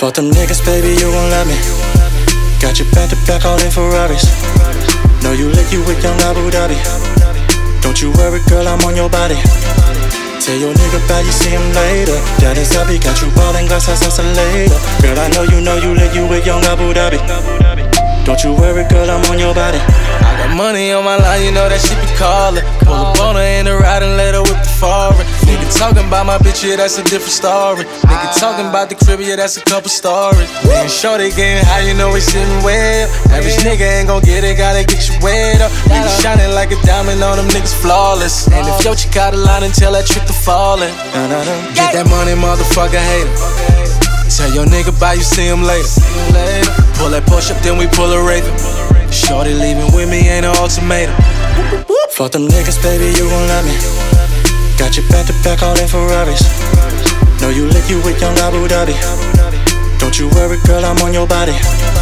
Fuck them niggas, baby, you gon' love me. Got you back to back all in Ferraris. Know you lick you with young Abu Dhabi. Don't you worry, girl, I'm on your body. Tell your nigga bye, you see him later. That is Abby, got you ballin' glass house later. Girl, I know you lick you with young Abu Dhabi. Don't you worry, girl, I'm on your body. I got money on my line, you know that shit be callin'. Pull up on her in the ride and let her whip the foreign. Nigga talking about my bitch, yeah, that's a different story. Nigga talking about the crib, yeah, that's a couple stories. Me and Shorty getting high, you know we sitting well. Average nigga ain't gon' get it, gotta get you wet up. We be shining like a diamond on them niggas flawless. And if your chick out of line and tell that trick to fallin'. Get that money, motherfucker, hater. Tell your nigga bye, you see him later. Pull that push up, then we pull a Raven. Shorty leaving with me ain't no ultimatum. Fuck them niggas, baby, you gon' love me. Got you back to back all in Ferraris. Know you lick you with young Abu Dhabi. Don't you worry, girl, I'm on your body.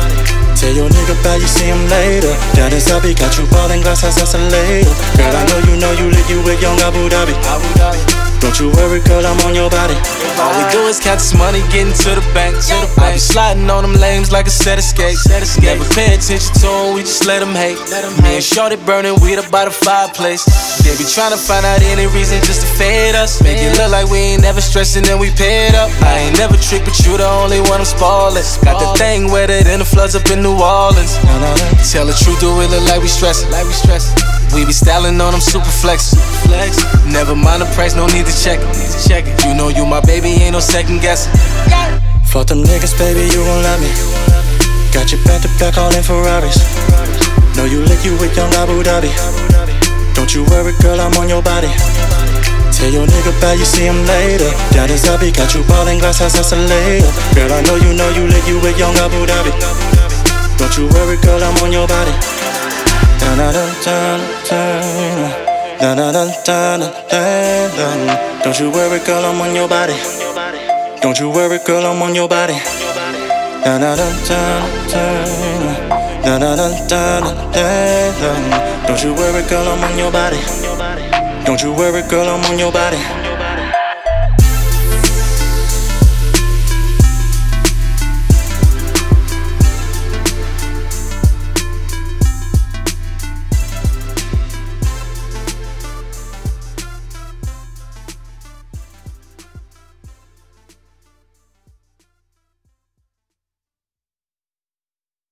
Tell your nigga bye, you see him later. That is Abby, got you ballin' glass house later. Girl, I know you lick you with young Abu Dhabi. Don't you worry, girl, I'm on your body. All we do is count this money, getting to the bank. I be sliding on them lames like a set of skates. Never pay attention to them, we just let them hate. Me and Shorty burning weed up by the fireplace. They be trying to find out any reason just to fade us. Make it look like we ain't never stressing and we paid up. I ain't never tricked, but you the only one I'm spoiling. Got the thing wetter than the floods up in New Orleans. Tell the truth, do it look like we stressing. We be styling on them super flexes. Never mind the price, no need to check it. You know you my baby, ain't no second guessing. Fuck them niggas, baby, you gon' love me. Got you back to back all in Ferraris. Know you lick you with young Abu Dhabi. Don't you worry, girl, I'm on your body. Tell your nigga bye, you see him later. That is Abby, got you ballin' glass house later. Girl, I know you lick you with young Abu Dhabi. Don't you worry, girl, I'm on your body. Don't you worry, girl, I'm on your body. Don't you worry, girl, I'm on your body. Don't you worry, girl, I'm on your body. Don't you worry, girl, I'm on your body.